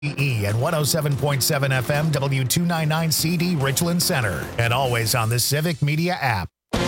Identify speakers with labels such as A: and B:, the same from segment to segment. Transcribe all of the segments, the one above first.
A: and 107.7 FM W299CD Richland Center, and always on the Civic Media app.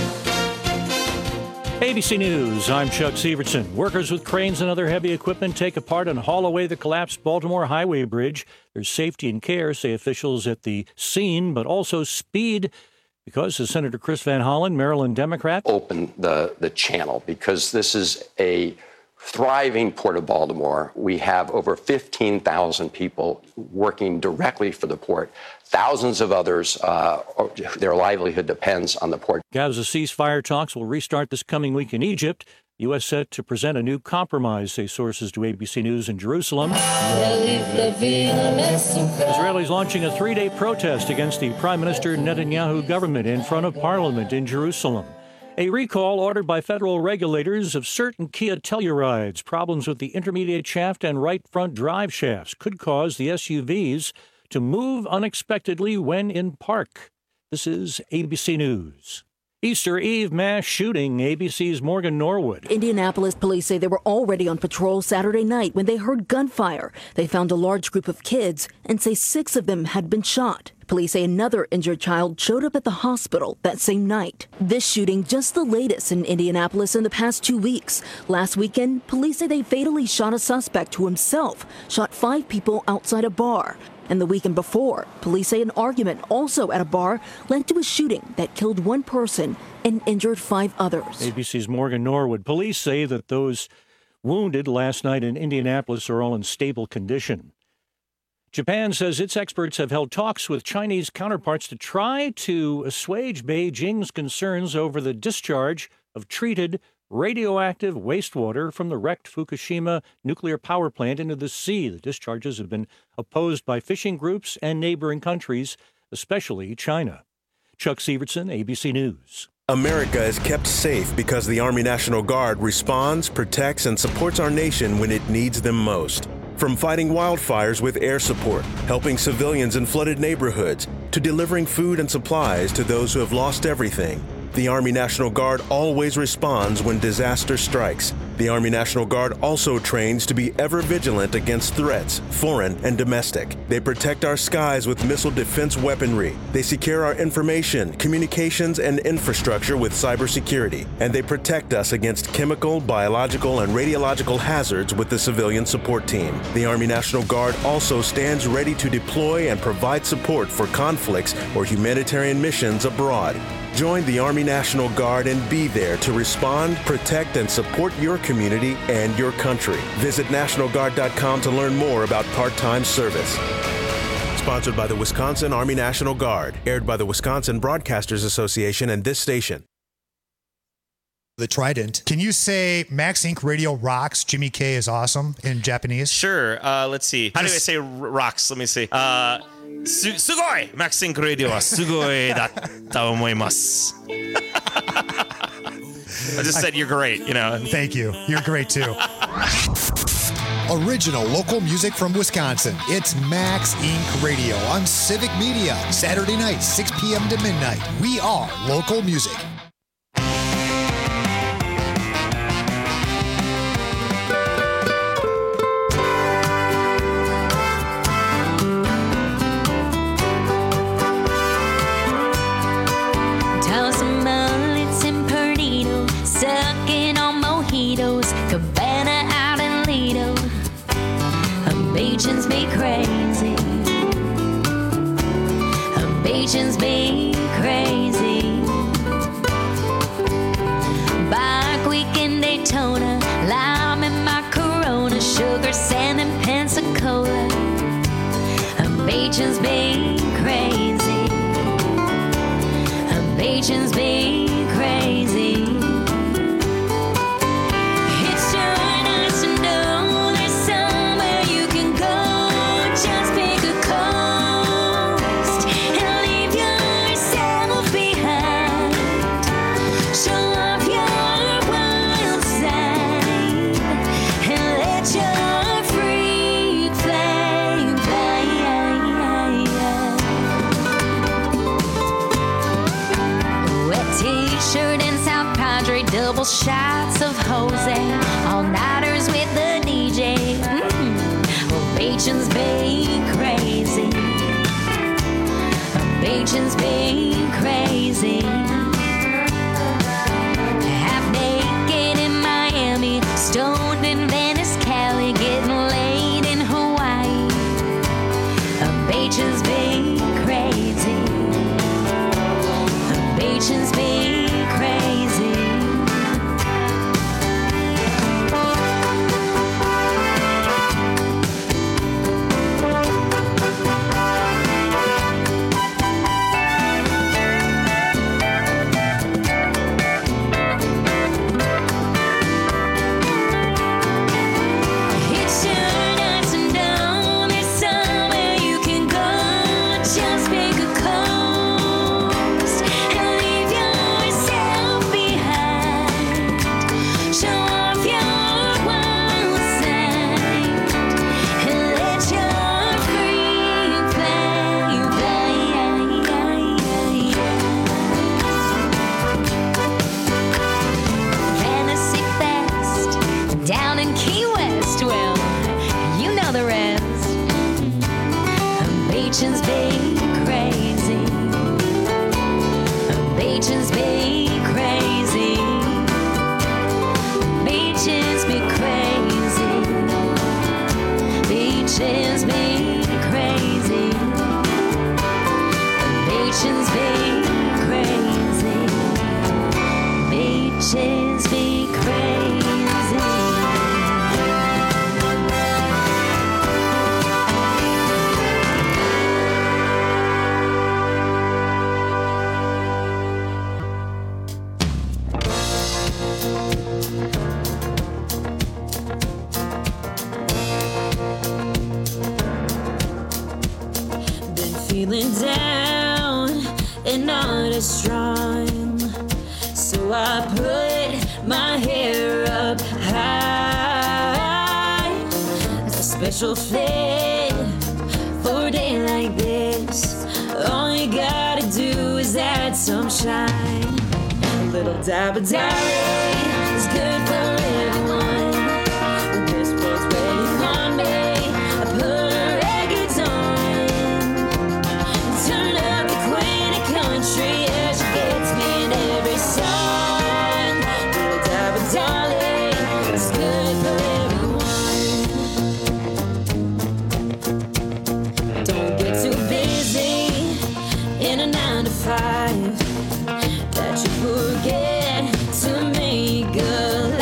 B: ABC News, I'm Chuck Severson. Workers with cranes and other heavy equipment take apart and haul away the collapsed Baltimore Highway Bridge. There's safety and care, say officials at the scene, but also speed, because as Senator Chris Van Hollen, Maryland Democrat,
C: open the channel, because this is a thriving Port of Baltimore. We have over 15,000 people working directly for the port. Thousands of others, their livelihood depends on the port.
B: Gaza ceasefire talks will restart this coming week in Egypt. The U.S. set to present a new compromise, say sources to ABC News in Jerusalem. Israelis launching a 3-day protest against the Prime Minister Netanyahu government in front of Parliament in Jerusalem. A recall ordered by federal regulators of certain Kia Tellurides. Problems with the intermediate shaft and right front drive shafts could cause the SUVs to move unexpectedly when in park. This is ABC News. Easter Eve mass shooting, ABC's Morgan Norwood.
D: Indianapolis police say they were already on patrol Saturday night when they heard gunfire. They found a large group of kids and say 6 of them had been shot. Police say another injured child showed up at the hospital that same night. This shooting just the latest in Indianapolis in the past 2 weeks. Last weekend, police say they fatally shot a suspect who himself shot 5 people outside a bar. And the weekend before, police say an argument also at a bar led to a shooting that killed 1 person and injured 5 others.
B: ABC's Morgan Norwood. Police say that those wounded last night in Indianapolis are all in stable condition. Japan says its experts have held talks with Chinese counterparts to try to assuage Beijing's concerns over the discharge of treated radioactive wastewater from the wrecked Fukushima nuclear power plant into the sea. The discharges have been opposed by fishing groups and neighboring countries, especially China. Chuck Severson, ABC News.
E: America is kept safe because the Army National Guard responds, protects, and supports our nation when it needs them most. From fighting wildfires with air support, helping civilians in flooded neighborhoods, to delivering food and supplies to those who have lost everything, the Army National Guard always responds when disaster strikes. The Army National Guard also trains to be ever vigilant against threats, foreign and domestic. They protect our skies with missile defense weaponry. They secure our information, communications, and infrastructure with cybersecurity. And they protect us against chemical, biological, and radiological hazards with the civilian support team. The Army National Guard also stands ready to deploy and provide support for conflicts or humanitarian missions abroad. Join the Army National Guard and be there to respond, protect, and support your community and your country. Visit NationalGuard.com to learn more about part-time service. Sponsored by the Wisconsin Army National Guard. Aired by the Wisconsin Broadcasters Association and this station.
F: The Trident. Can you say Max Inc. Radio rocks, Jimmy K is awesome in Japanese?
G: Sure. Let's see. How do I say rocks? Let me see. Sugoi! Max Inc. Radio wa sugoi datta omoimasu. I just said you're great, you know.
F: Thank you. You're great too. Original local music from Wisconsin. It's Max Inc. Radio on Civic Media. Saturday night, 6 p.m. to midnight. We are local music.
H: Sucking on mojitos, Cabana out in Lido. Beaches be crazy. Beaches be crazy. Bike week in Daytona, lime in my Corona, sugar sand in Pensacola. Beaches be crazy. Beaches be crazy. Double shots of Jose, all-nighters with the DJ. Well, Beachin's Bay. Beaches being crazy. Half naked in Miami, stoned in Venice, Cali, getting laid in Hawaii. Beaches being crazy. Beaches being crazy. Beaches be crazy. Beaches be crazy. Beaches be crazy. Beaches be crazy. Beaches be crazy. Beaches be crazy. Feeling down and not as strong, so I put my hair up high. It's a special fit for a day like this. All you gotta do is add some shine. A little dab of darling is good for everyone. When this world's waiting on me, I put a records on. Turn up the queen of country, yeah, she gets me in every song. Little dab of darling, it's good for everyone. Don't get too busy in a 9 to 5, that you forget to make a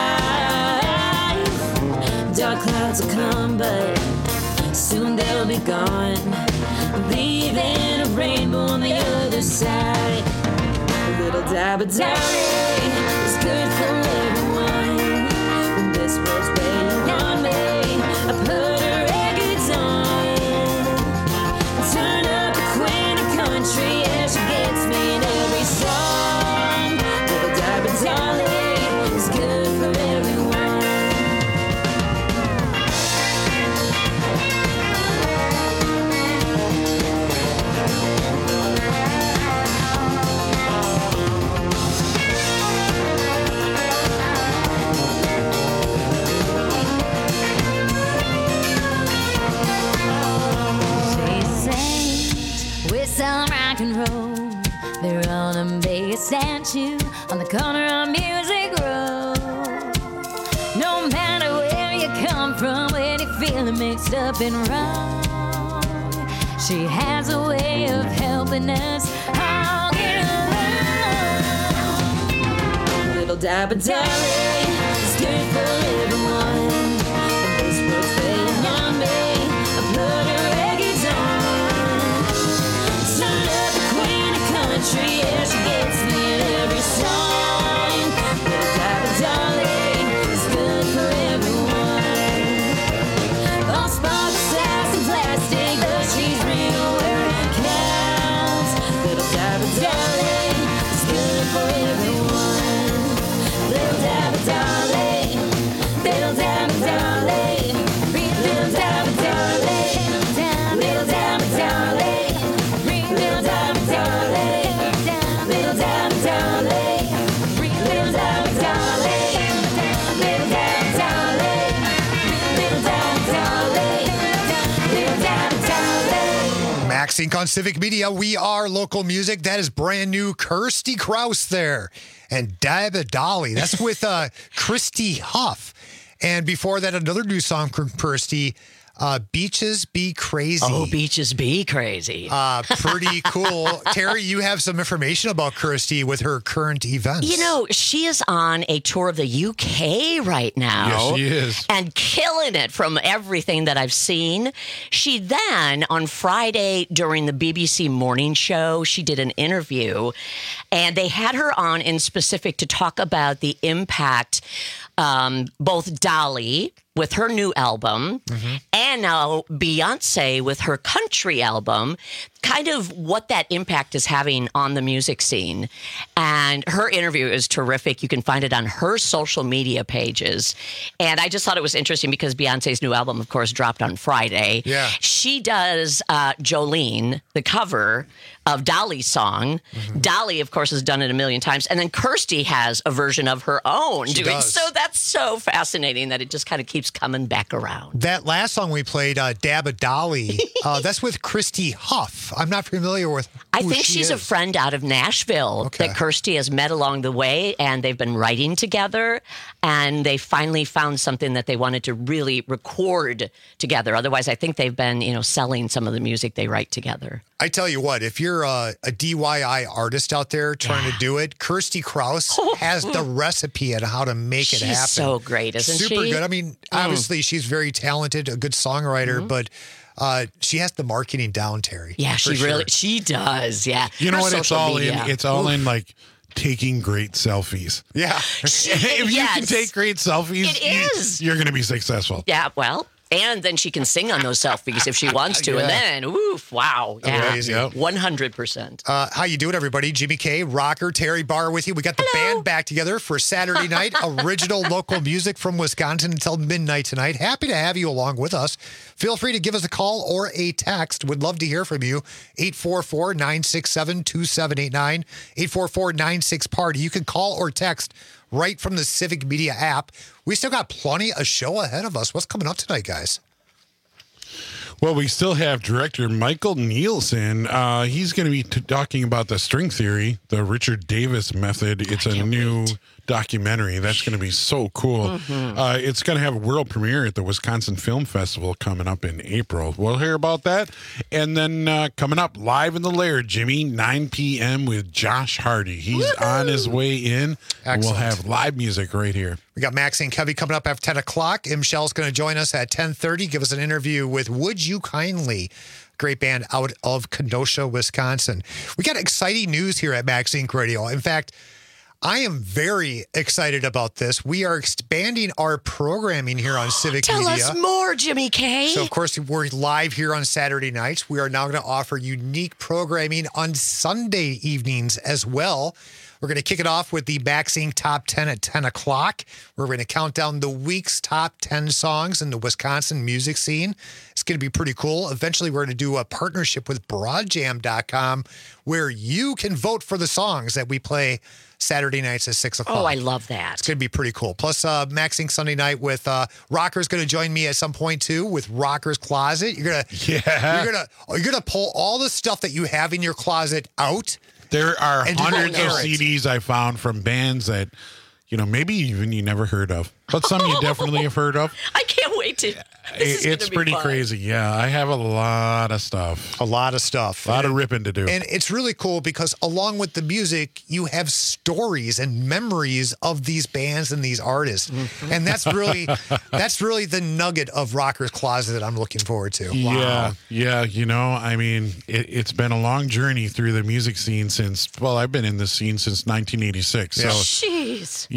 H: life. Dark clouds will come, but soon they'll be gone, leaving a rainbow on the other side. A little dab of darling is good for everyone. When this world's waiting on me, I put her records on. Turn up the queen of country, yeah, she gets me in every song. Little dab of darling is good for everyone. Some rock and roll. They're on a big statue on the corner of Music Road. No matter where you come from, when you're feeling mixed up and wrong, she has a way of helping us all get along. A little dab of darling is good for everyone. And this world's waiting on me, I put her records on. Country, yeah, she gets me in every song. Little dab of darling is good for everyone. All sparkle, sass, and plastic, but she's real where it counts. Little dab of darling is good for everyone. Little dab of darling.
F: Max Inc. on Civic Media. We are local music. That is brand new Kirsty Krause there. And Dabba Dolly. That's with Christy Huff. And before that, another new song from Kirsty, Beaches Be Crazy.
I: Oh, Beaches Be Crazy.
F: Pretty cool. Terry, you have some information about Kirsty with her current events.
I: You know, she is on a tour of the UK right now.
J: Yes, she is.
I: And killing it from everything that I've seen. She then, on Friday during the BBC morning show, she did an interview. And they had her on in specific to talk about the impact both Dolly with her new album and now Beyonce with her country album, kind of what that impact is having on the music scene. And her interview is terrific. You can find it on her social media pages. And I just thought it was interesting because Beyonce's new album, of course, dropped on Friday.
F: Yeah.
I: She does Jolene, the cover of Dolly's song. Dolly, of course, has done it a million times. And then Kirsty has a version of her own
F: She
I: doing.
F: does.
I: So that's so fascinating that it just kind of keeps coming back around.
F: That last song we played, Dabba Dolly, that's with Christy Huff. I'm not familiar with who
I: I think
F: she
I: she's
F: is.
I: a friend out of Nashville
F: Okay.
I: that Kirsty has met along the way, and they've been writing together, and they finally found something that they wanted to really record together. Otherwise, I think they've been, selling some of the music they write together.
F: I tell you what, if you're a DIY artist out there trying to do it, Kirsty Krause has the recipe on how to make it
I: She's
F: happen.
I: so great, isn't
F: Super
I: she?
F: good. I mean, obviously she's very talented, a good songwriter, but she has the marketing down, Terry.
I: Yeah,
F: for
I: she does. Yeah.
J: You know
I: Her
J: what? It's
I: social
J: all
I: media.
J: in. It's all in like taking great selfies.
F: Yeah.
J: If you can take great selfies,
I: It is.
J: you're going to be successful.
I: Yeah, well, and then she can sing on those selfies if she wants to, and then, oof, wow. Yeah,
F: Amazing.
I: 100%.
F: How you doing, everybody? Jimmy K, Rocker, Terry Barr with you. We got the band back together for Saturday night. Original local music from Wisconsin until midnight tonight. Happy to have you along with us. Feel free to give us a call or a text. Would love to hear from you. 844-967-2789. 844-96-PARTY. You can call or text right from the Civic Media app. We still got plenty of show ahead of us. What's coming up tonight, guys?
J: Well, we still have director Michael Nielsen. He's going to be talking about the string theory, the Richard Davis method. It's a new documentary. That's going to be so cool. It's going to have a world premiere at the Wisconsin Film Festival coming up in April. We'll hear about that. And then coming up live in the Laird, Jimmy, 9 p.m. with Josh Hardy. He's on his way in. And we'll have live music right here.
F: We got Max and Kevy coming up after 10 o'clock. M. Shell's going to join us at 10:30, give us an interview with Would You Kindly, great band out of Kenosha, Wisconsin. We got exciting news here at Max Inc. Radio. In fact, I am very excited about this. We are expanding our programming here on Civic
I: Tell
F: Media.
I: us more, Jimmy K.
F: So, of course, we're live here on Saturday nights. We are now going to offer unique programming on Sunday evenings as well. We're going to kick it off with the Max Inc. Top 10 at 10 o'clock. We're going to count down the week's top 10 songs in the Wisconsin music scene. It's going to be pretty cool. Eventually, we're going to do a partnership with BroadJam.com where you can vote for the songs that we play Saturday nights at 6 o'clock.
I: Oh, I love that.
F: It's going to be pretty cool. Plus, Max Inc. Sunday night with Rocker's going to join me at some point too with Rocker's Closet. You're gonna pull all the stuff that you have in your closet out.
J: There are
F: and
J: hundreds of
F: air it.
J: CDs I found from bands that, maybe even you never heard of, but some you definitely have heard of.
I: I can't wait to.
J: It's pretty crazy. Yeah, I have a lot of stuff.
F: A lot of stuff.
J: A lot of ripping to do.
F: And it's really cool because along with the music, you have stories and memories of these bands and these artists. And that's really the nugget of Rocker's Closet that I'm looking forward to.
J: Yeah. I mean, it's been a long journey through the music scene I've been in this scene since 1986. So,
I: jeez.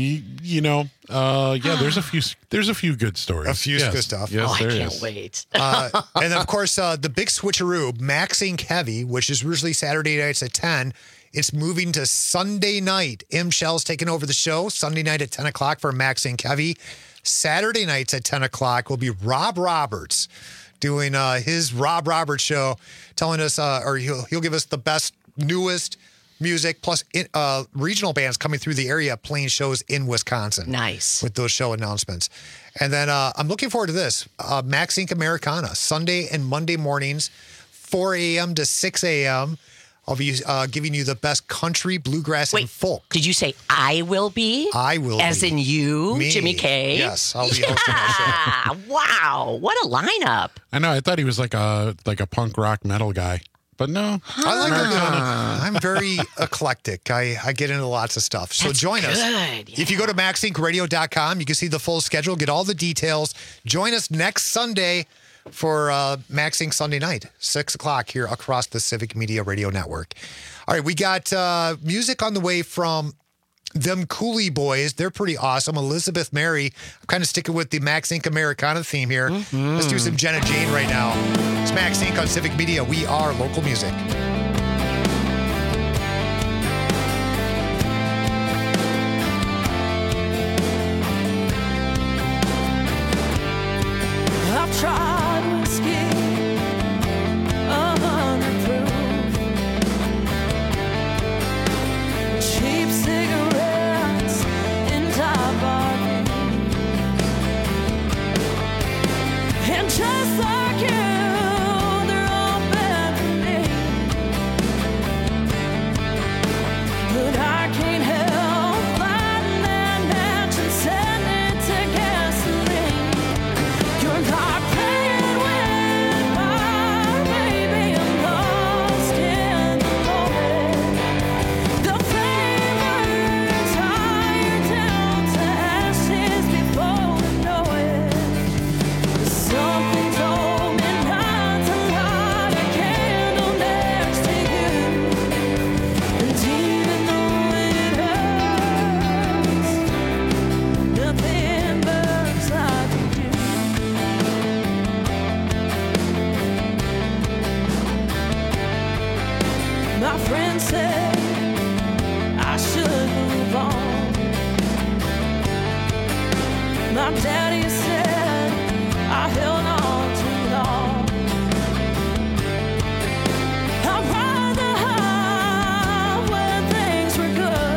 J: there's a few good stories.
F: A few good stuff.
J: Yes,
I: I
J: there
I: can't
J: is.
I: wait.
F: And of course, the big switcheroo, Max Inc. Heavy, which is usually Saturday nights at 10. It's moving to Sunday night. M. Shell's taking over the show. Sunday night at 10 o'clock for Max Inc. Heavy. Saturday nights at 10 o'clock will be Rob Roberts doing his Rob Roberts show, telling us, or he'll give us the best, newest music, plus regional bands coming through the area playing shows in Wisconsin.
I: Nice.
F: With those show announcements. And then I'm looking forward to this. Max Inc. Americana, Sunday and Monday mornings, 4 a.m. to 6 a.m. I'll be giving you the best country, bluegrass, and folk.
I: Did you say I will be?
F: I will
I: As
F: be.
I: in you,
F: Me.
I: Jimmy K?
F: Yes, I'll be hosting that show.
I: Wow, what a lineup.
J: I know. I thought he was like a punk rock metal guy, but no.
F: I like I'm very eclectic. I get into lots of stuff. So join us.
I: Good,
F: If you go to MaxIncRadio.com, you can see the full schedule, get all the details. Join us next Sunday for Max Inc. Sunday night, 6 o'clock here across the Civic Media Radio Network. All right, we got music on the way from them Cooley Boys. They're pretty awesome. Elizabeth Mary. I'm kind of sticking with the Max Inc. Americana theme here. Let's do some Jenna Jane right now. It's Max Inc. on Civic Media. We are local music.
H: I've tried whiskey, 100 proof, cheap cigarettes in tobacco, and just like you, they're all bad for me. But I can't help lighting that match and setting it to gasoline. You're not playing with fire, baby. I'm lost in the moment. The flames higher down to ashes before we know it. Something told me not to light a candle next to you. And even though it hurts, nothing burns like you do. My friend said I should move on. My daddy said I held on too long. I'd rather hide when things were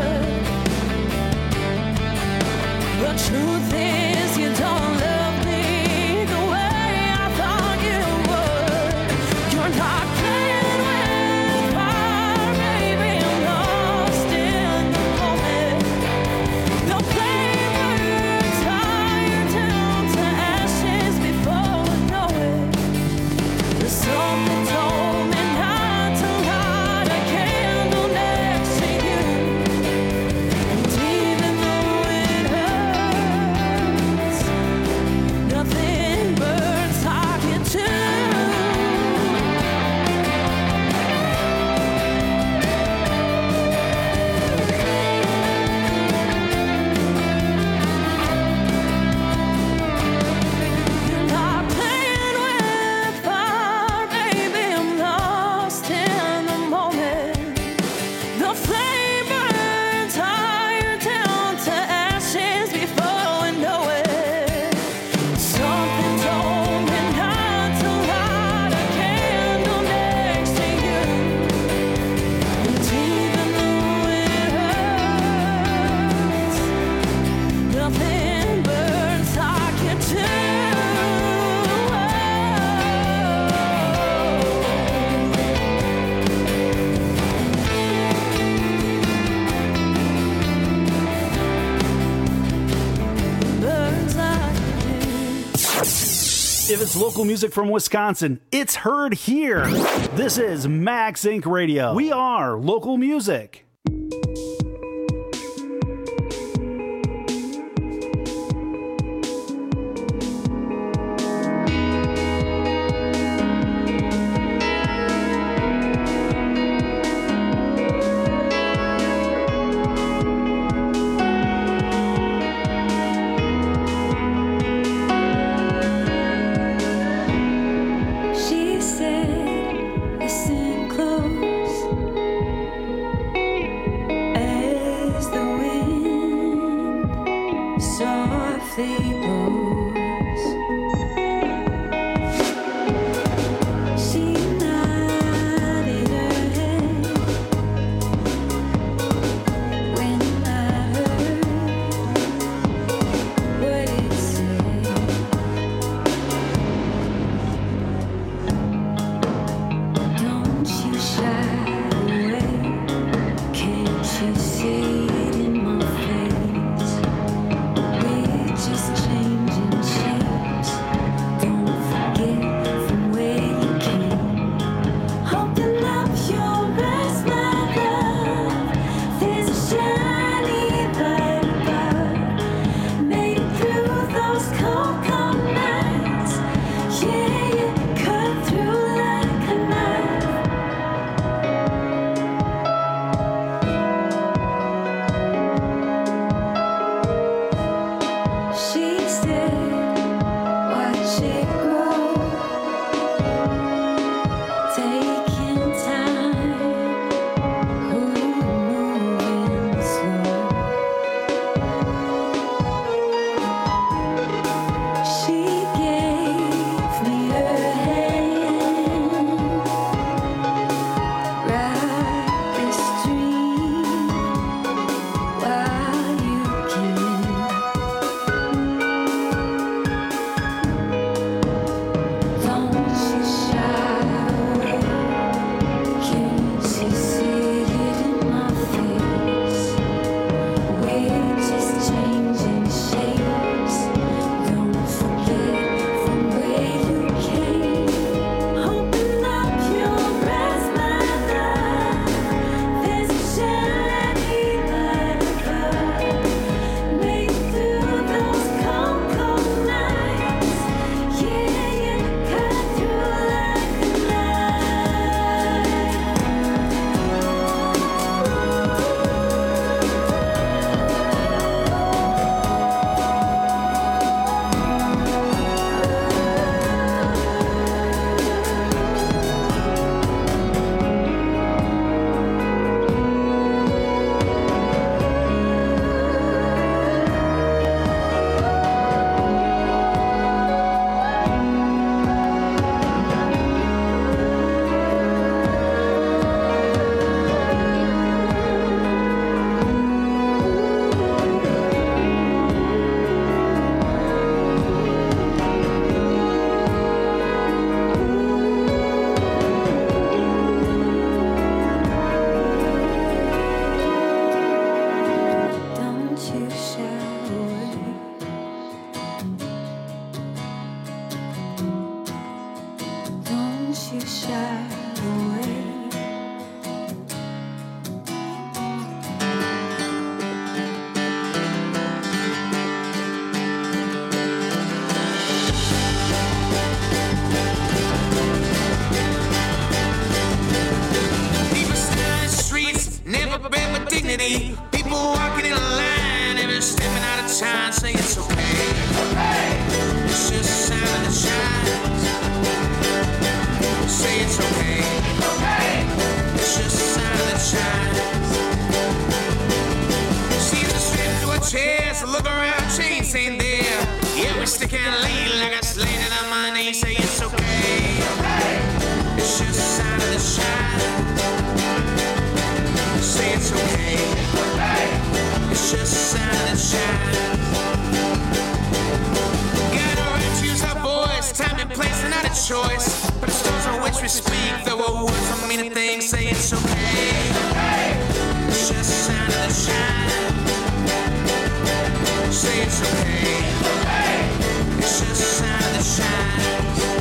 H: good. The truth is you don't love me the way I thought you would. You're not playing with fire, baby. I'm lost in the moment. The flame burns higher down to ashes before I know it. Something told me not to light a candle next to you. And even though it hurts, nothing burns like it do. You're not playing with fire, baby. I'm lost in the moment. The flame burns higher down to ashes before I know it. Something told me not to light a candle next to you. And even though it hurts, nothing burns like it do. Burns like it do.
K: If it's local music from Wisconsin, it's heard here. This is Max Inc. Radio. We are local music.
H: She said, listen close. side away.
L: People standing in the streets, never been with dignity. People walking in a line, never stepping out of time, saying it's okay. It's just a sign of the chimes. Say it's okay. It's just a sign of the chimes. See the strip to a chair, so look around, chains ain't there. Yeah, we stick and lean like I slated on my knees. Say it's okay. It's just a sign of the chimes. Say it's okay. It's just a sign of the chimes. Our voice, time and place, and not a choice. But the stones on which we speak, though our words don't mean a thing. Say it's okay. It's just a sign of the shine. Say it's okay. It's just a sign of the shine.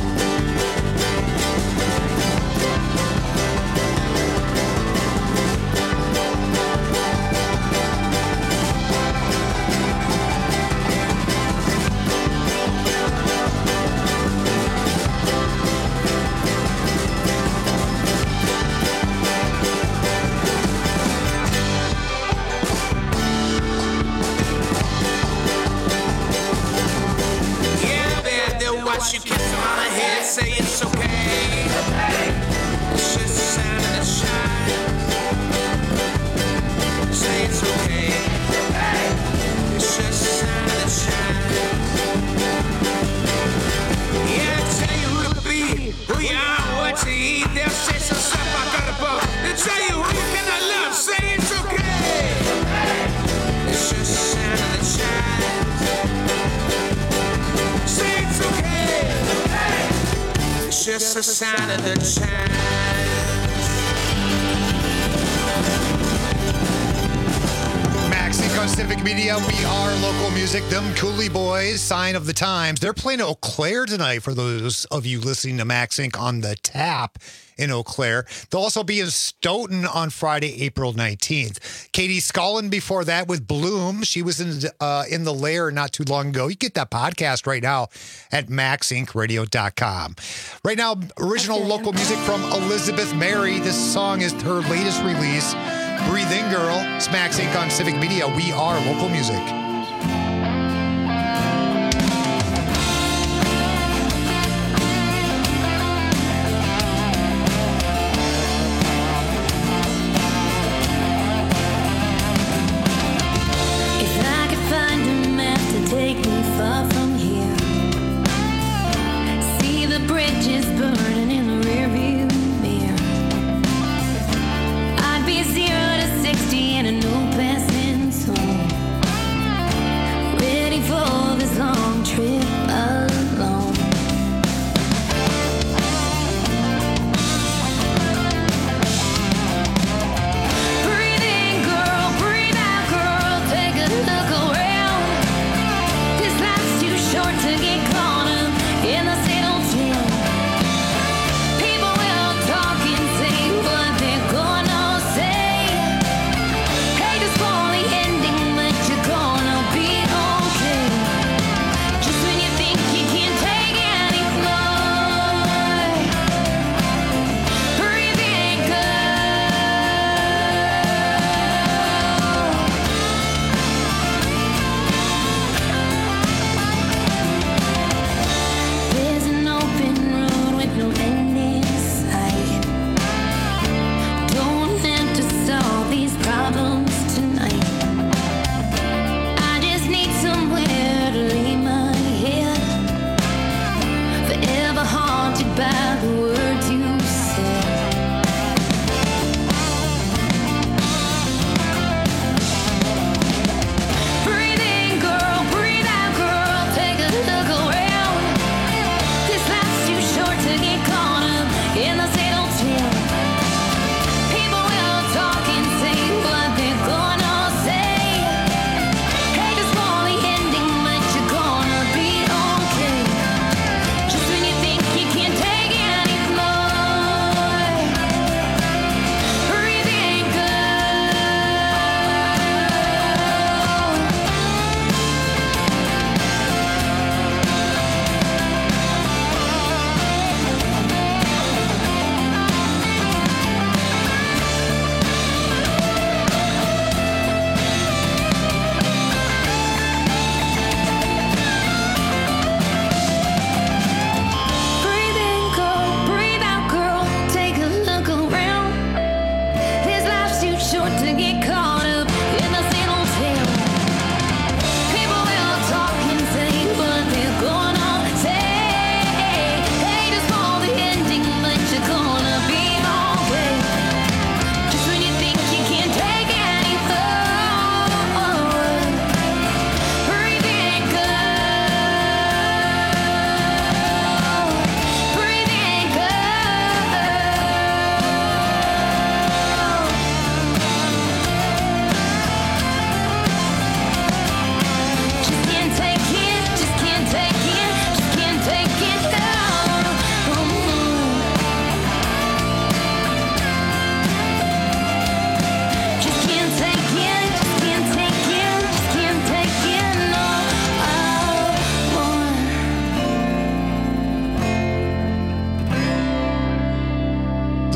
L: Watch you kiss him on the head, say it's okay. It's just a sign of the shine. Say it's okay. It's just a sign of the shine. Yeah, they'll tell you who to be, who you are, what to eat. They'll say some stuff I got above. They'll tell you who you cannot love, say it's okay. It's just a sign of the shine. Say it's okay. It's just a sign of the chance.
F: Max Inc. on Civic Media. We are local music. Them Cooley Boys, sign of the times. They're playing Eau Claire tonight for those of you listening to Max Inc. on the tap in Eau Claire. They'll also be in Stoughton on Friday, April 19th. Katie Scullin before that with Bloom. She was in the Lair not too long ago. You get that podcast right now at maxincradio.com. Right now, original local music from Elizabeth Mary. This song is her latest release. Breathe In Girl. It's Max Inc. on Civic Media. We are local music.
H: Take me far from here. See the bridges burning in the rearview mirror. I'd be 0 to 60 in a no passing zone.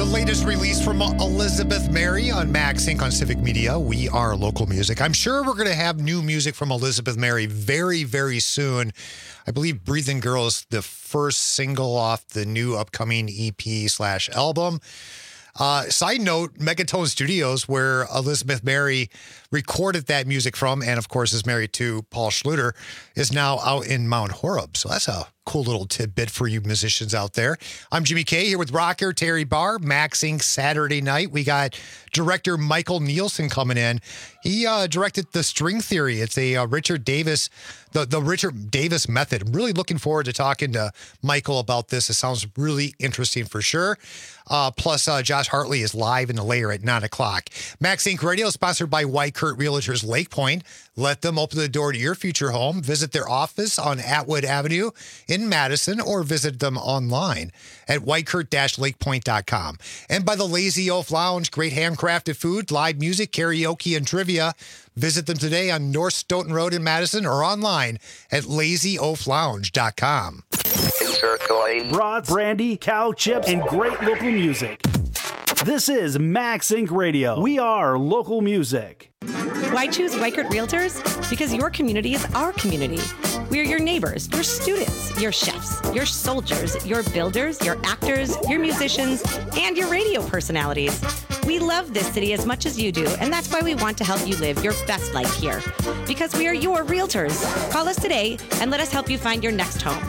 F: latest release from Elizabeth Mary on Max Inc. on Civic Media. We are local music. I'm sure we're going to have new music from Elizabeth Mary very, very soon. I believe Breathing Girl is the first single off the new upcoming EP/album. Side note, Megatone Studios, where Elizabeth Mary recorded that music from, and of course is married to Paul Schluter, is now out in Mount Horeb. So that's a cool little tidbit for you musicians out there. I'm Jimmy K here with rocker Terry Barr, Max Inc. Saturday night. We got director Michael Nielsen coming in. He directed The String Theory. It's a Richard Davis, the Richard Davis method. I'm really looking forward to talking to Michael about this. It sounds really interesting for sure. Plus, Josh Hartley is live in the layer at 9 o'clock. Max Inc. Radio is sponsored by White Kurt Realtors Lake Point. Let them open the door to your future home. Visit their office on Atwood Avenue in Madison or visit them online at whitekurt-lakepoint.com. And by the Lazy Oaf Lounge, great handcrafted food, live music, karaoke, and trivia. Visit them today on North Stoughton Road in Madison or online at lazyoaflounge.com.
K: Brats, brandy, cow chips, and great local music. This is Max Inc. Radio. We are local music.
M: Why choose Wykert Realtors? Because your community is our community. We are your neighbors, your students, your chefs, your soldiers, your builders, your actors, your musicians, and your radio personalities. We love this city as much as you do, and that's why we want to help you live your best life here. Because we are your realtors. Call us today and let us help you find your next home.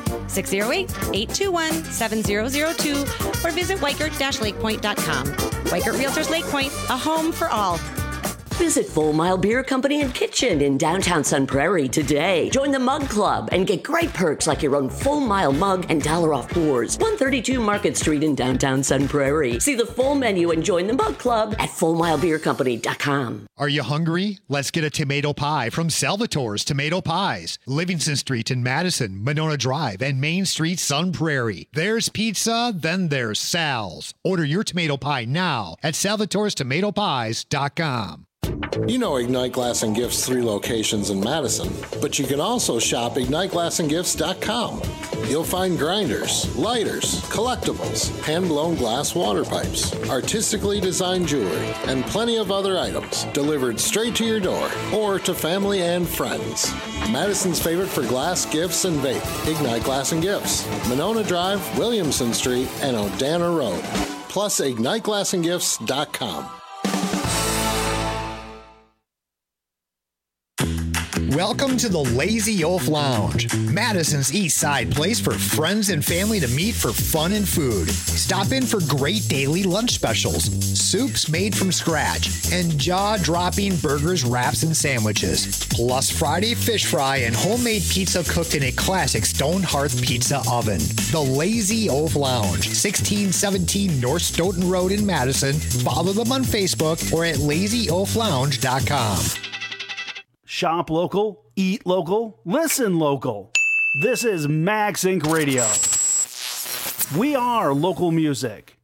M: 608-821-7002 or visit Wykert-Lakepoint.com. Wykert Realtors Lake Point, a home for all.
I: Visit Full Mile Beer Company and Kitchen in downtown Sun Prairie today. Join the Mug Club and get great perks like your own Full Mile mug and $1 off pours. 132 Market Street in downtown Sun Prairie. See the full menu and join the Mug Club at FullMileBeerCompany.com.
N: Are you hungry? Let's get a tomato pie from Salvatore's Tomato Pies. Livingston Street in Madison, Monona Drive, and Main Street, Sun Prairie. There's pizza, then there's Sal's. Order your tomato pie now at Salvatore'sTomatoPies.com.
O: You know Ignite Glass and Gifts 3 locations in Madison, but you can also shop IgniteGlassandGifts.com. You'll find grinders, lighters, collectibles, hand-blown glass water pipes, artistically designed jewelry, and plenty of other items delivered straight to your door or to family and friends. Madison's favorite for glass, gifts, and vape, Ignite Glass and Gifts, Monona Drive, Williamson Street, and Odana Road. Plus IgniteGlassandGifts.com.
N: Welcome to the Lazy Oaf Lounge, Madison's East Side place for friends and family to meet for fun and food. Stop in for great daily lunch specials, soups made from scratch, and jaw-dropping burgers, wraps, and sandwiches. Plus Friday fish fry and homemade pizza cooked in a classic stone hearth pizza oven. The Lazy Oaf Lounge, 1617 North Stoughton Road in Madison. Follow them on Facebook or at lazyoaflounge.com.
K: Shop local, eat local, listen local. This is Max Inc. Radio. We are local music.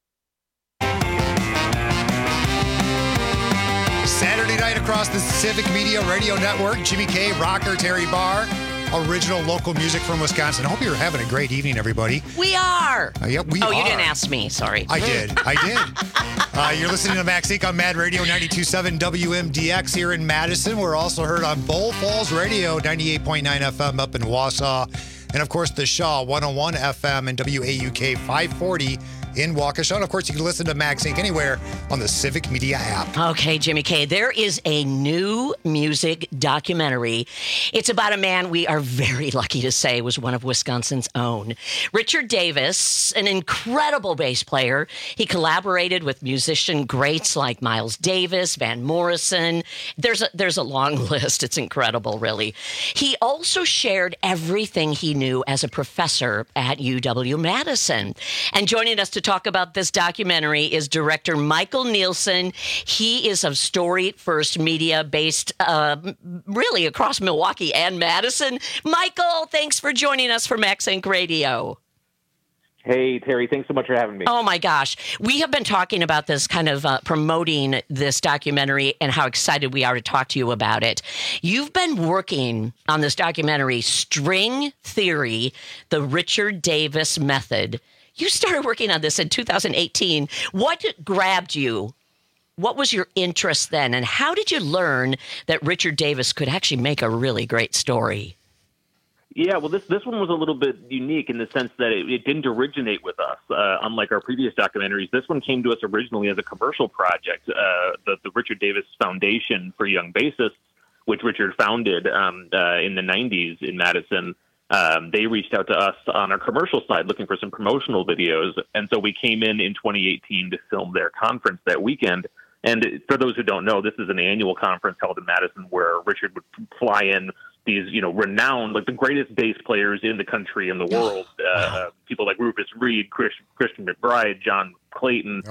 F: Saturday night across the Civic Media Radio Network. Jimmy K, rocker Terry Barr. Original local music from Wisconsin. I hope you're having a great evening, everybody.
I: We are.
F: Yep, we are.
I: You didn't ask me. Sorry.
F: I did. You're listening to Max Inc. on Mad Radio 92.7 WMDX here in Madison. We're also heard on Bull Falls Radio 98.9 FM up in Wausau. And, of course, the Shaw 101 FM and WAUK 540 in Waukesha. And, of course, you can listen to Max Inc. anywhere on the Civic Media app.
I: Okay, Jimmy K, there is a new music documentary. It's about a man we are very lucky to say was one of Wisconsin's own. Richard Davis, an incredible bass player. He collaborated with musician greats like Miles Davis, Van Morrison. There's a long list. It's incredible, really. He also shared everything he knew as a professor at UW-Madison. And joining us to talk about this documentary is director Michael Nielsen. He is of Story First Media, based really across Milwaukee and Madison. Michael, thanks for joining us for Max Inc. Radio.
P: Hey, Terry, thanks so much for having me.
I: Oh, my gosh. We have been talking about this, kind of promoting this documentary and how excited we are to talk to you about it. You've been working on this documentary, String Theory, the Richard Davis Method. You started working on this in 2018. What grabbed you? What was your interest then? And how did you learn that Richard Davis could actually make a really great story?
P: Yeah, well, this one was a little bit unique in the sense that it didn't originate with us. Unlike our previous documentaries, this one came to us originally as a commercial project. The Richard Davis Foundation for Young Bassists, which Richard founded in the 90s in Madison, they reached out to us on our commercial side looking for some promotional videos. And so we came in 2018 to film their conference that weekend. And for those who don't know, this is an annual conference held in Madison where Richard would fly in these, renowned, like the greatest bass players in the country and the world. People like Rufus Reid, Christian McBride, John Clayton,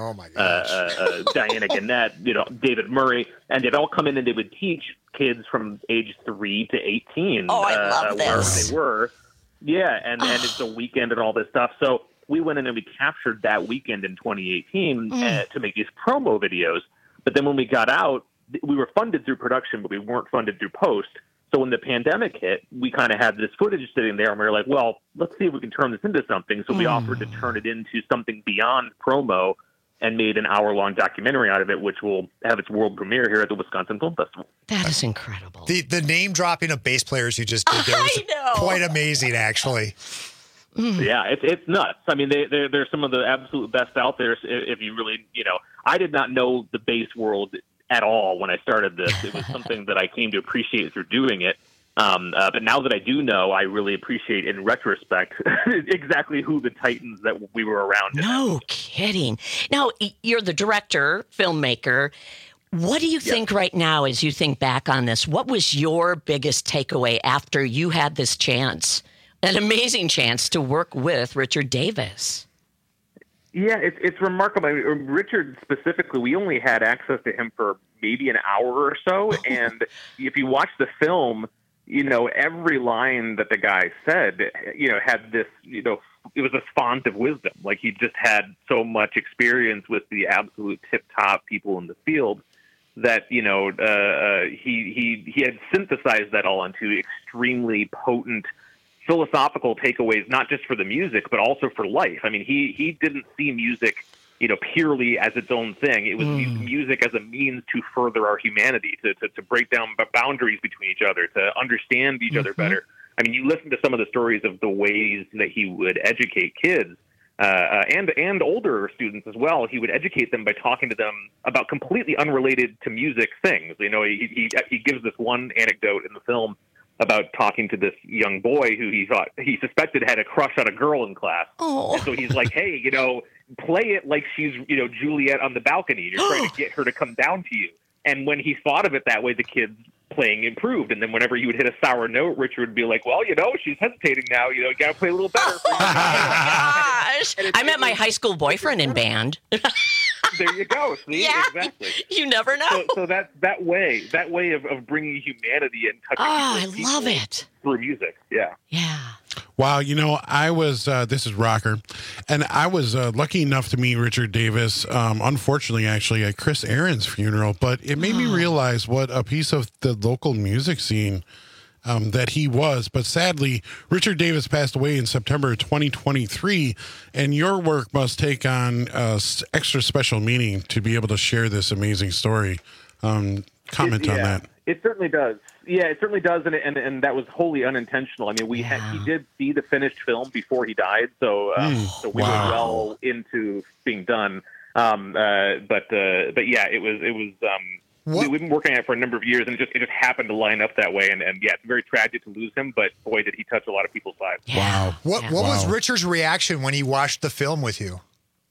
P: Diana Gannett, David Murray, and they'd all come in and they would teach kids from age 3 to 18.
I: Oh, I love
P: wherever
I: this.
P: they were. Yeah, and it's a weekend and all this stuff. So we went in and we captured that weekend in 2018 to make these promo videos. But then when we got out, we were funded through production, but we weren't funded through post. So when the pandemic hit, we kind of had this footage sitting there, and we were like, well, let's see if we can turn this into something. So we offered to turn it into something beyond promo and made an hour-long documentary out of it, which will have its world premiere here at the Wisconsin Film Festival.
I: That is incredible.
F: The name-dropping of bass players you just did there was quite amazing, actually.
P: Yeah, it's nuts. I mean, they're some of the absolute best out there. If you really, I did not know the bass world at all when I started this. It was something that I came to appreciate through doing it. But now that I do know, I really appreciate in retrospect exactly who the titans that we were around.
I: No kidding. Now, you're the director, filmmaker. What do you think right now as you think back on this? What was your biggest takeaway after you had this chance, an amazing chance to work with Richard Davis?
P: Yeah, it's remarkable. I mean, Richard specifically, we only had access to him for maybe an hour or so. And if you watch the film, every line that the guy said, had this, it was a font of wisdom. Like he just had so much experience with the absolute tip-top people in the field that, he had synthesized that all into extremely potent philosophical takeaways, not just for the music, but also for life. I mean, he didn't see music, purely as its own thing. It was music as a means to further our humanity, to break down boundaries between each other, to understand each other better. I mean, you listen to some of the stories of the ways that he would educate kids and older students as well. He would educate them by talking to them about completely unrelated to music things. He gives this one anecdote in the film about talking to this young boy who he suspected had a crush on a girl in class.
I: Oh.
P: And so he's like, hey, play it like she's, Juliet on the balcony. You're trying to get her to come down to you. And when he thought of it that way, the kid's playing improved. And then whenever he would hit a sour note, Richard would be like, well, she's hesitating now. You got to play a little better.
I: Oh, my gosh. I met my high school boyfriend in band.
P: There you go. See?
I: Yeah,
P: exactly.
I: You never know.
P: So that way of bringing humanity and touching
I: I love it
P: through music. Yeah.
I: Yeah.
J: Wow. I was, this is Rocker, and I was lucky enough to meet Richard Davis, unfortunately, actually, at Chris Aaron's funeral, but it made me realize what a piece of the local music scene that he was. But sadly, Richard Davis passed away in September 2023, and your work must take on extra special meaning to be able to share this amazing story. Comment on that.
P: It certainly does. Yeah, it certainly does, and that was wholly unintentional. I mean, he did see the finished film before he died, so we were well into being done. But yeah, it was. We've been working on it for a number of years, and it just happened to line up that way. And yeah, it's very tragic to lose him, but boy, did he touch a lot of people's lives.
J: Wow.
F: What was Richard's reaction when he watched the film with you?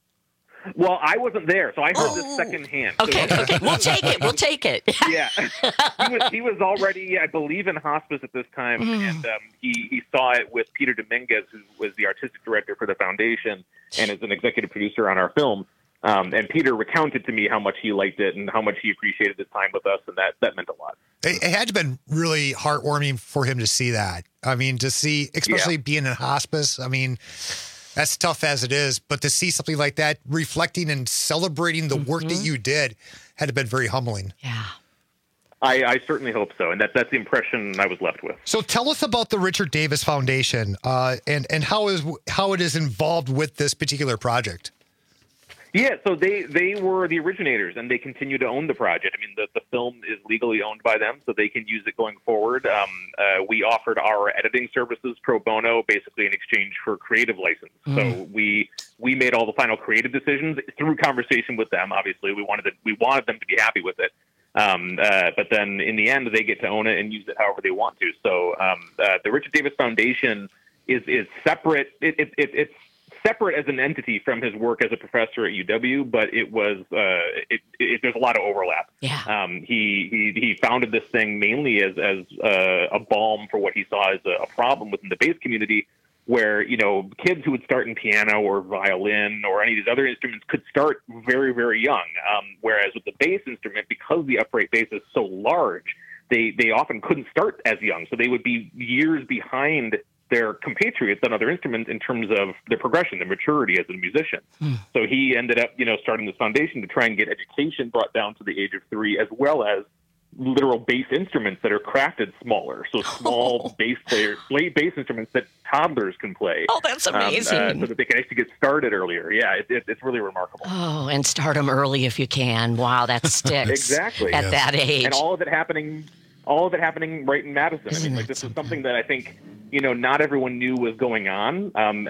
P: Well, I wasn't there, so I heard this secondhand.
I: Okay. We'll take it.
P: Yeah. He was already, I believe, in hospice at this time, and he saw it with Peter Dominguez, who was the artistic director for the foundation and is an executive producer on our film. And Peter recounted to me how much he liked it and how much he appreciated his time with us, and that meant a lot.
F: It had to have been really heartwarming for him to see that. I mean, to see, especially being in hospice, I mean, that's tough as it is, but to see something like that reflecting and celebrating the work that you did had to have been very humbling.
I: Yeah.
P: I certainly hope so, and that's the impression I was left with.
F: So tell us about the Richard Davis Foundation and how it is involved with this particular project.
P: Yeah, so they were the originators, and they continue to own the project. I mean, the film is legally owned by them, so they can use it going forward. We offered our editing services pro bono, basically in exchange for creative license. So we made all the final creative decisions through conversation with them. Obviously, we wanted them to be happy with it. But then in the end, they get to own it and use it however they want to. So the Richard Davis Foundation is separate. It's separate as an entity from his work as a professor at UW, but it was there's a lot of overlap.
I: Yeah.
P: He founded this thing mainly as a balm for what he saw as a problem within the bass community, where kids who would start in piano or violin or any of these other instruments could start very, very young. Whereas with the bass instrument, because the upright bass is so large, they often couldn't start as young, so they would be years behind their compatriots on other instruments in terms of their progression, their maturity as a musician. So he ended up, starting this foundation to try and get education brought down to the age of 3, as well as literal bass instruments that are crafted smaller. So small bass instruments that toddlers can play.
I: Oh, that's amazing.
P: So that they can actually get started earlier. Yeah, it's really remarkable.
I: Oh, and start them early if you can. Wow, that sticks.
P: Exactly.
I: At that age.
P: And all of it happening right in Madison. This is something that I think, not everyone knew was going on,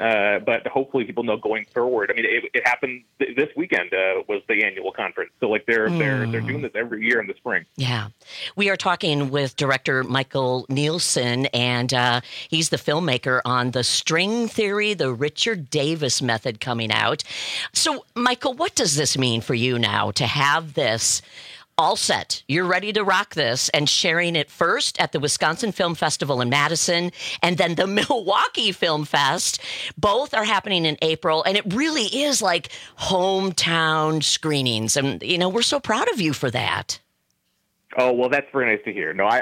P: but hopefully people know going forward. I mean, it happened this weekend was the annual conference. So they're doing this every year in the spring.
I: Yeah. We are talking with director Michael Nielsen, and he's the filmmaker on The String Theory, the Richard Davis Method coming out. So, Michael, what does this mean for you now to have this all set? You're ready to rock this, and sharing it first at the Wisconsin Film Festival in Madison and then the Milwaukee Film Fest. Both are happening in April, and it really is like hometown screenings. And, we're so proud of you for that.
P: Oh, well, that's very nice to hear. No,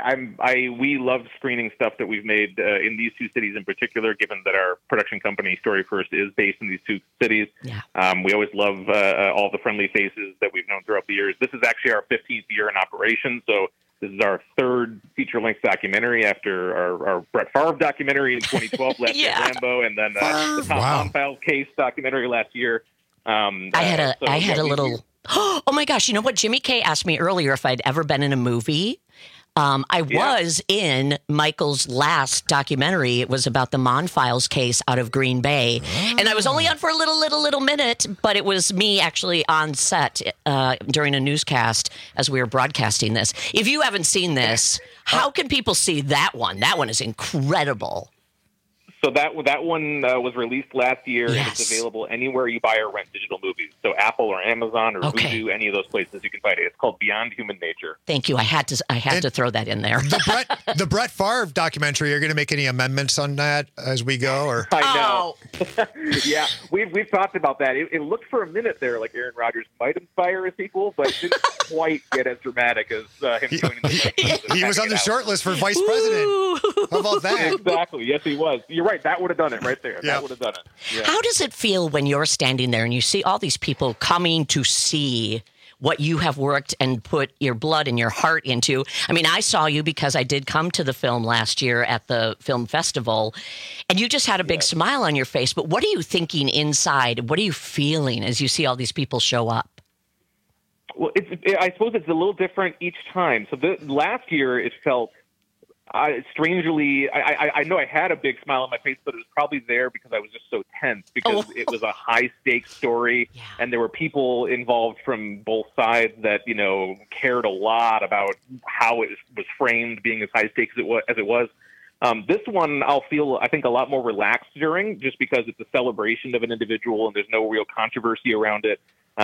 P: we love screening stuff that we've made in these two cities in particular, given that our production company, Story First, is based in these two cities.
I: Yeah.
P: We always love all the friendly faces that we've known throughout the years. This is actually our 15th year in operation, so this is our third feature-length documentary after our Brett Favre documentary in 2012, last year Rambo, and then the Tom Files case documentary last year.
I: I had a little... Oh my gosh, you know what? Jimmy K asked me earlier if I'd ever been in a movie. I was in Michael's last documentary. It was about the Mon Files case out of Green Bay. And I was only on for a little minute, but it was me actually on set during a newscast as we were broadcasting this. If you haven't seen this, how can people see that one? That one is incredible.
P: So that one was released last year, and it's available anywhere you buy or rent digital movies. So Apple or Amazon or Vudu, any of those places you can find it. It's called Beyond Human Nature.
I: Thank you. I had to throw that in there.
F: The Brett Favre documentary. Are going to make any amendments on that as we go? Or
P: I know. Yeah, we've talked about that. It looked for a minute there like Aaron Rodgers might inspire a sequel, but didn't quite get as dramatic as him joining the
F: He was on the short list for vice president. How about that?
P: Exactly. Yes, he was. You're right. That would have done it right there. That would have done it. Yeah.
I: How does it feel when you're standing there and you see all these people coming to see what you have worked and put your blood and your heart into? I mean, I saw you because I did come to the film last year at the film festival, and you just had a big smile on your face. But what are you thinking inside? What are you feeling as you see all these people show up?
P: Well, I suppose it's a little different each time. So last year it felt strangely, I know I had a big smile on my face, but it was probably there because I was just so tense because it was a high stakes story, and there were people involved from both sides that cared a lot about how it was framed, being as high stakes as it was. This one I'll feel, I think, a lot more relaxed during, just because it's a celebration of an individual and there's no real controversy around it.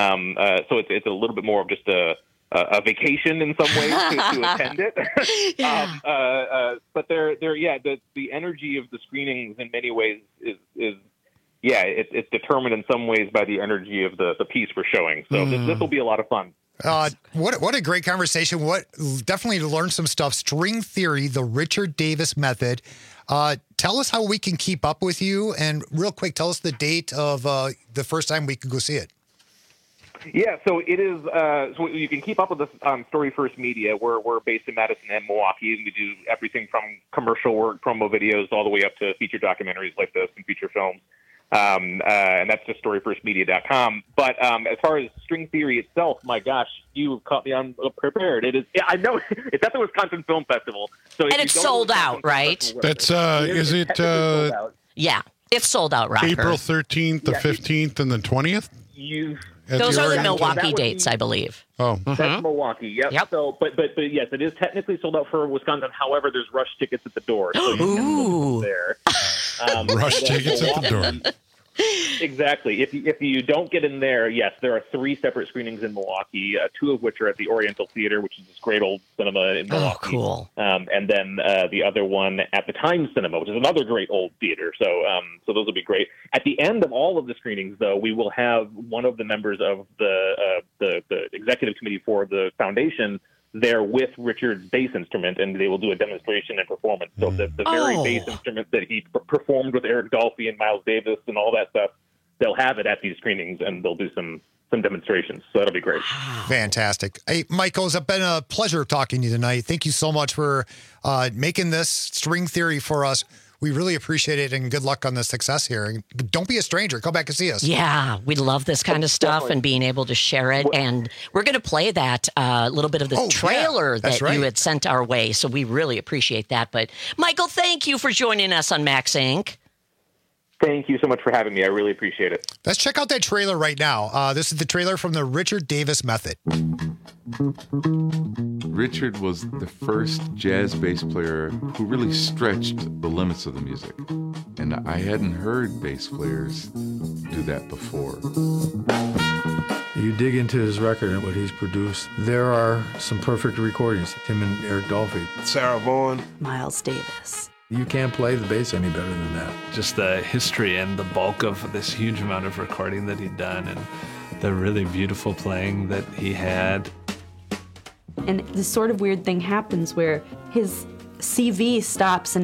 P: So it's a little bit more of just a vacation in some ways to attend it. But the energy of the screenings in many ways is it's determined in some ways by the energy of the piece we're showing. So this will be a lot of fun.
F: What a great conversation. Definitely learned some stuff. String Theory, the Richard Davis Method. Tell us how we can keep up with you, and real quick, tell us the date of the first time we can go see it.
P: Yeah, so it is. So you can keep up with us on Story First Media. We're based in Madison and Milwaukee. We do everything from commercial work, promo videos, all the way up to feature documentaries like this and feature films. And that's just StoryFirstMedia.com. But as far as string theory itself, my gosh, you caught me unprepared. It is. Yeah, I know. It's at the Wisconsin Film Festival. So
I: and it's sold out, right?
J: That's is it?
I: Yeah, it's sold out. Rocker.
J: April 13th, the 15th, and the 20th.
I: Those are the Milwaukee dates, I believe.
J: Oh,
P: that's Milwaukee. Yep. So, but yes, it is technically sold out for Wisconsin. However, there's rush tickets at the door. So you can go there.
J: Rush tickets at the door.
P: Exactly. If you don't get in there, yes, there are 3 separate screenings in Milwaukee, 2 of which are at the Oriental Theater, which is this great old cinema in Milwaukee.
I: Oh, cool.
P: And then the other one at the Times Cinema, which is another great old theater. So those will be great. At the end of all of the screenings, though, we will have one of the members of the executive committee for the foundation there with Richard's bass instrument, and they will do a demonstration and performance. So the very bass instrument that he performed with Eric Dolphy and Miles Davis and all that stuff, they'll have it at these screenings, and they'll do some demonstrations. So that'll be great.
F: Fantastic. Hey, Michael, it's been a pleasure talking to you tonight. Thank you so much for making this string theory for us. We really appreciate it, and good luck on the success here. And don't be a stranger. Come back and see us.
I: Yeah, we love this kind of stuff and being able to share it. And we're going to play that little bit of the trailer that you had sent our way. So we really appreciate that. But Michael, thank you for joining us on Max Inc.
P: Thank you so much for having me. I really appreciate it.
F: Let's check out that trailer right now. This is the trailer from the Richard Davis Method.
Q: Richard was the first jazz bass player who really stretched the limits of the music. And I hadn't heard bass players do that before.
R: You dig into his record and what he's produced, there are some perfect recordings. Him and Eric Dolphy.
S: Sarah Vaughan.
T: Miles Davis.
R: You can't play the bass any better than that.
U: Just the history and the bulk of this huge amount of recording that he'd done and the really beautiful playing that he had.
T: And this sort of weird thing happens where his CV stops in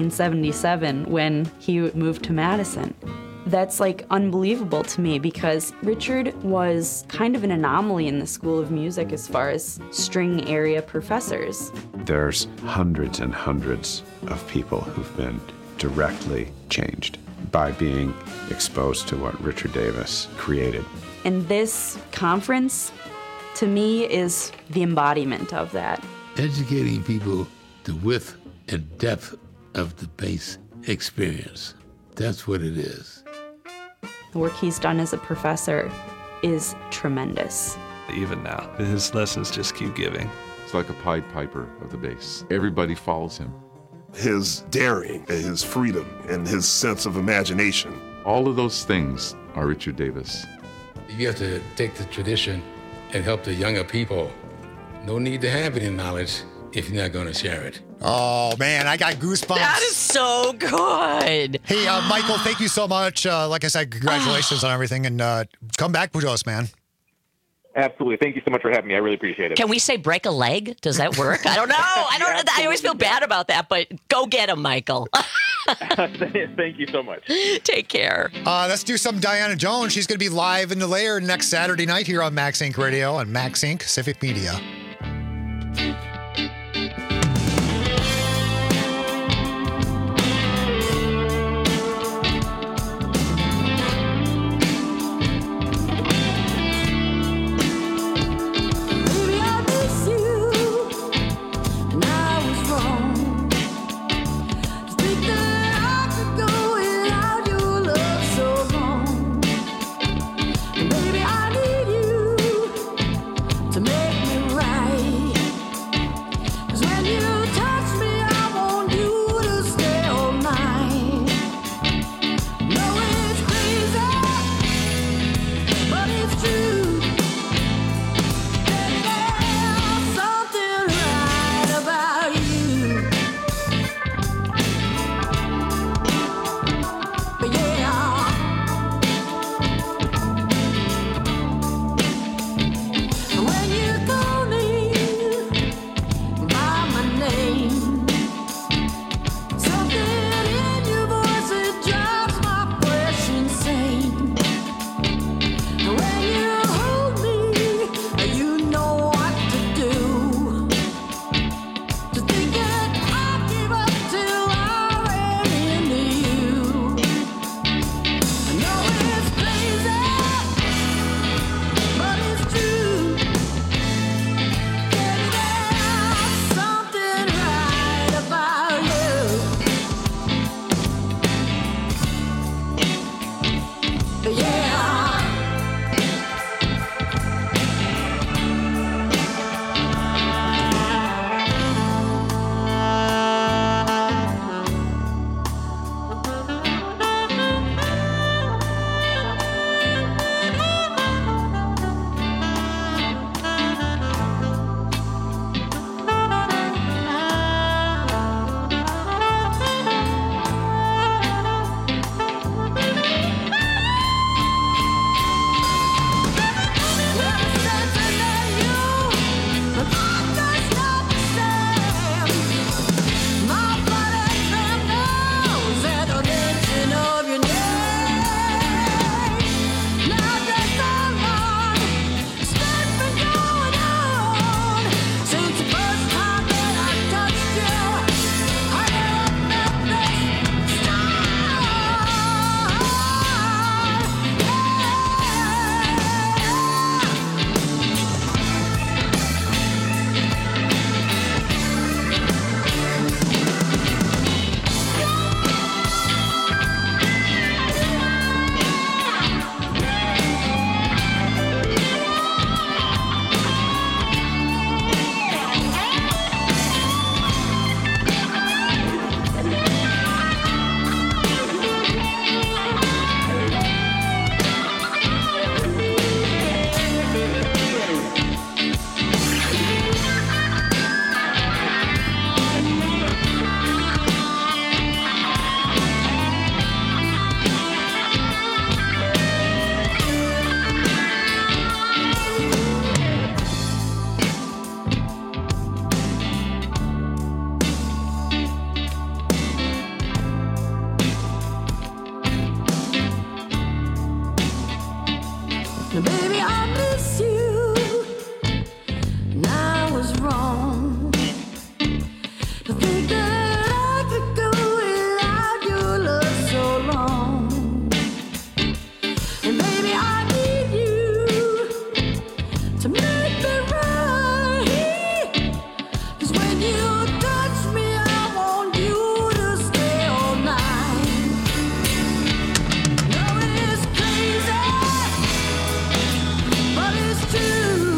T: 1977 when he moved to Madison. That's like unbelievable to me because Richard was kind of an anomaly in the School of Music as far as string area professors.
V: There's hundreds and hundreds of people who've been directly changed by being exposed to what Richard Davis created.
T: And this conference, to me, is the embodiment of that.
W: Educating people the width and depth of the bass experience. That's what it is.
T: The work he's done as a professor is tremendous.
U: Even now, his lessons just keep giving.
Q: It's like a Pied Piper of the bass. Everybody follows him.
S: His daring and his freedom and his sense of imagination.
Q: All of those things are Richard Davis.
W: You have to take the tradition and help the younger people. No need to have any knowledge if you're not going to share it.
F: Oh, man, I got goosebumps.
I: That is so good.
F: Hey, Michael, thank you so much. Like I said, congratulations on everything, and come back with us, man.
P: Absolutely. Thank you so much for having me. I really appreciate it.
I: Can we say break a leg? Does that work? I don't know. I always feel bad about that, but go get him, Michael.
P: Thank you so much.
I: Take care.
F: Let's do some Diana Jones. She's going to be live in the Lair next Saturday night here on Max Inc. Radio and Max Inc. Civic Media.
H: To make me right. to make me right. 'Cause when you touch me, I want you to stay all night. No, it's crazy, but it's true.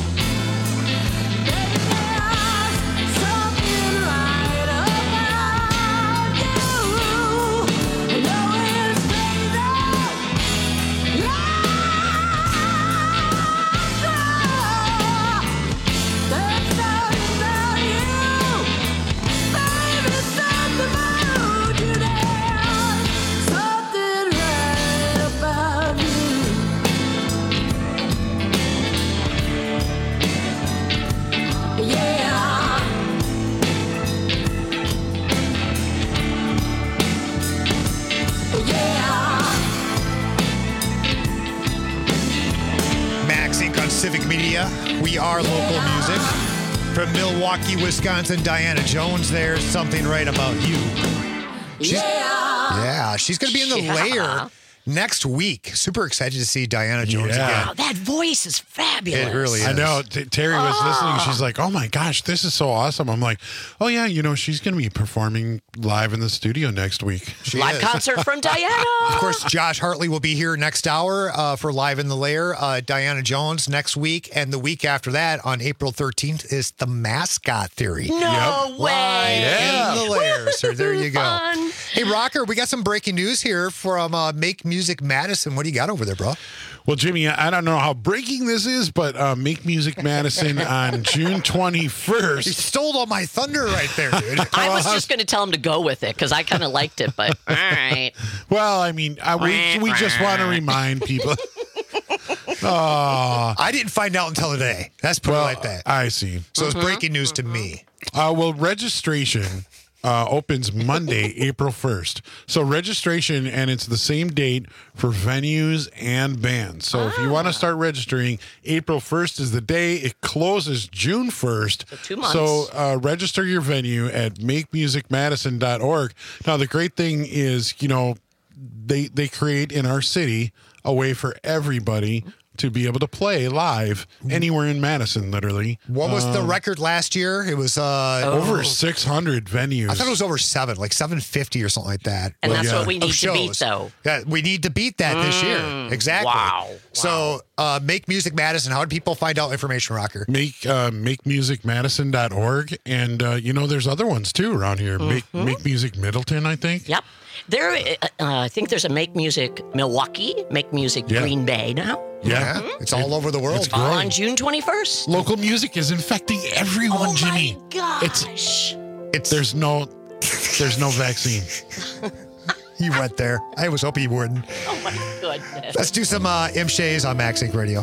H: Baby, there's something right about you. No, it's crazy.
F: Max Inc. on Civic Media. We are local music. From Milwaukee, Wisconsin, Diana Jones there. Something right about you. She's going to be in the layer next week. Super excited to see Diana Jones again.
I: Wow, that voice is fabulous.
F: It really is.
J: I know. Terry was listening. She's like, oh my gosh, this is so awesome. I'm like, oh yeah, she's going to be performing live in the studio next week.
I: Live concert from Diana.
F: Of course, Josh Hartley will be here next hour for Live in the Lair. Diana Jones next week. And the week after that, on April 13th, is the Mascot Theory.
I: No way.
F: In the Lair. So there you go.
I: Fun.
F: Hey, Rocker, we got some breaking news here from Make Music Madison. What do you got over there, bro?
J: Well, Jimmy, I don't know how breaking this is, but Make Music Madison on June 21st.
F: He stole all my thunder right there, dude.
I: I was just going to tell him to go with it because I kind of liked it, but all right.
J: Well, I mean, we just want to remind people.
F: I didn't find out until today. Let's put it like that.
J: I see.
F: So it's breaking news to me.
J: Well, registration opens Monday, April 1st. So registration, and it's the same date for venues and bands. So if you want to start registering, April 1st is the day. It closes June 1st.
I: So 2 months.
J: So register your venue at makemusicmadison.org. Now, the great thing is, they create in our city a way for everybody to be able to play live anywhere in Madison, literally.
F: What was the record last year? It was
J: over 600 venues.
F: I thought it was over 750 or something like that.
I: And that's what we need to beat, though.
F: Yeah, we need to beat that this year. Exactly.
I: Wow.
F: So Make Music Madison. How do people find out information, Rocker?
J: Makemusicmadison.org. And, there's other ones, too, around here. Make Music Middleton, I think.
I: Yep. There, I think there's a Make Music Milwaukee, Make Music Green Bay now.
F: Yeah. It's all over the world.
J: It's growing.
I: On June 21st.
J: Local music is infecting everyone, Jimmy.
I: Oh, my gosh.
J: There's no vaccine.
F: You went there. I was hoping you wouldn't.
I: Oh, my goodness.
F: Let's do some M. Shays on Max Inc. Radio.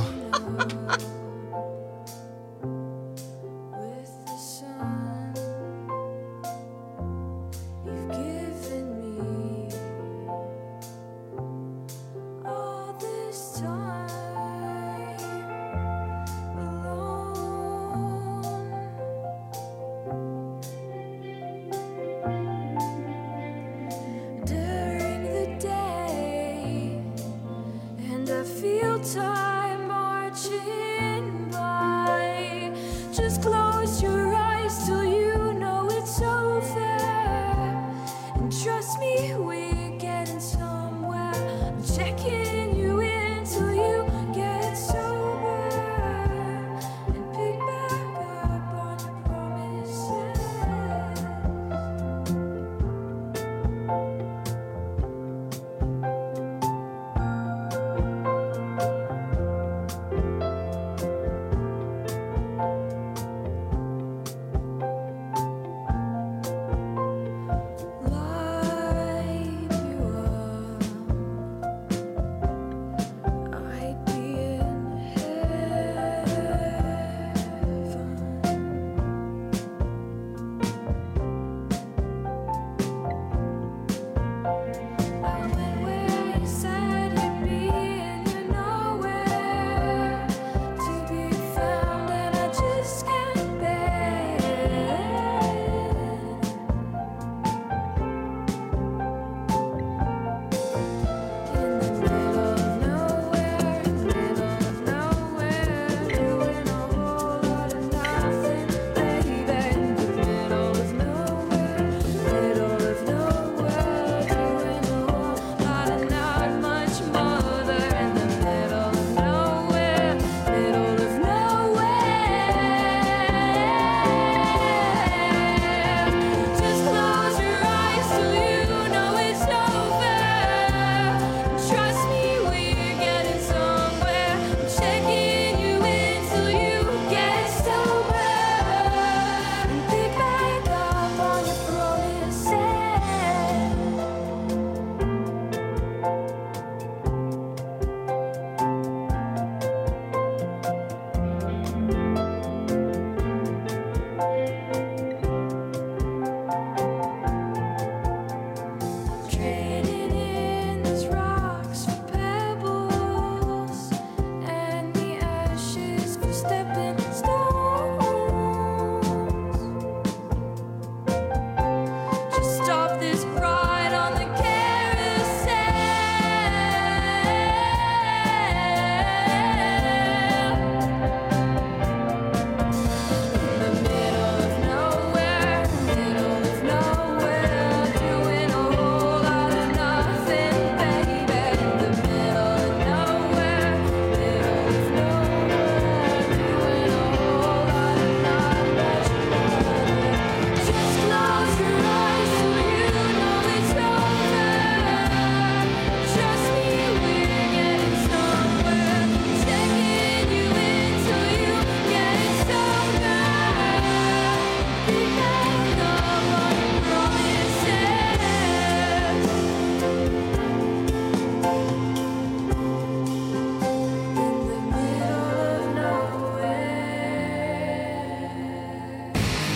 H: Feel time marching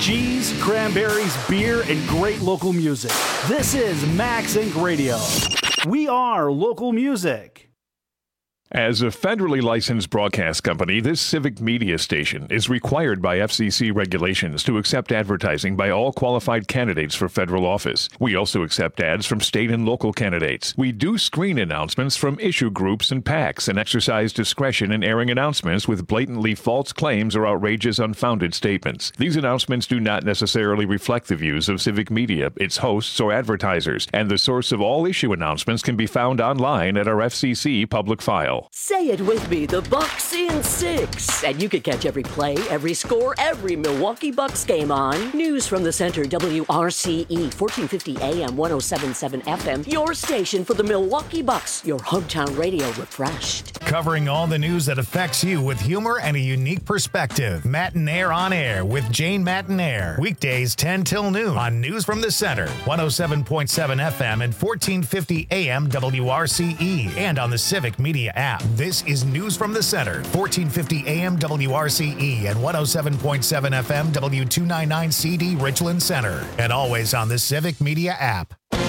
K: cheese, cranberries, beer, and great local music. This is Max Inc. Radio. We are local music.
A: As a federally licensed broadcast company, this civic media station is required by FCC regulations to accept advertising by all qualified candidates for federal office. We also accept ads from state and local candidates. We do screen announcements from issue groups and PACs and exercise discretion in airing announcements with blatantly false claims or outrageous, unfounded statements. These announcements do not necessarily reflect the views of civic media, its hosts, or advertisers, and the source of all issue announcements can be found online at our FCC public file.
C: Say it with me, the Bucks in 6. And you can catch every play, every score, every Milwaukee Bucks game on News from the Center, WRCE, 1450 AM, 107.7 FM, your station for the Milwaukee Bucks, your hometown radio refreshed.
D: Covering all the news that affects you with humor and a unique perspective. Matinaire on Air with Jane Matinaire. Weekdays 10 till noon on News from the Center, 107.7 FM and 1450 AM WRCE, and on the Civic Media app. This is News from the Center, 1450 AM WRCE and 107.7 FM W299CD Richland Center, and always on the Civic Media app.